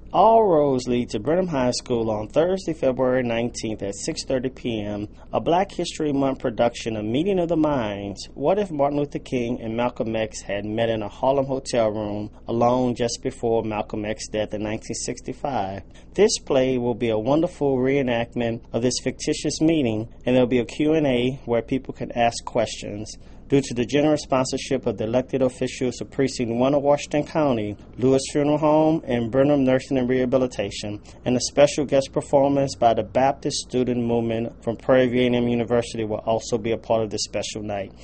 All roads lead to Brenham High School on Thursday, February 19th at 6:30 p.m., a Black History Month production of Meeting of the Minds. What if Martin Luther King and Malcolm X had met in a Harlem hotel room alone just before Malcolm X's death in 1965? This play will be a wonderful reenactment of this fictitious meeting, and there will be a Q&A where people can ask questions. Due to the generous sponsorship of the elected officials of Precinct 1 of Washington County, Lewis Funeral Home, and Burnham Nursing and Rehabilitation, and a special guest performance by the Baptist Student Movement from Prairie View A&M University will also be a part of this special night.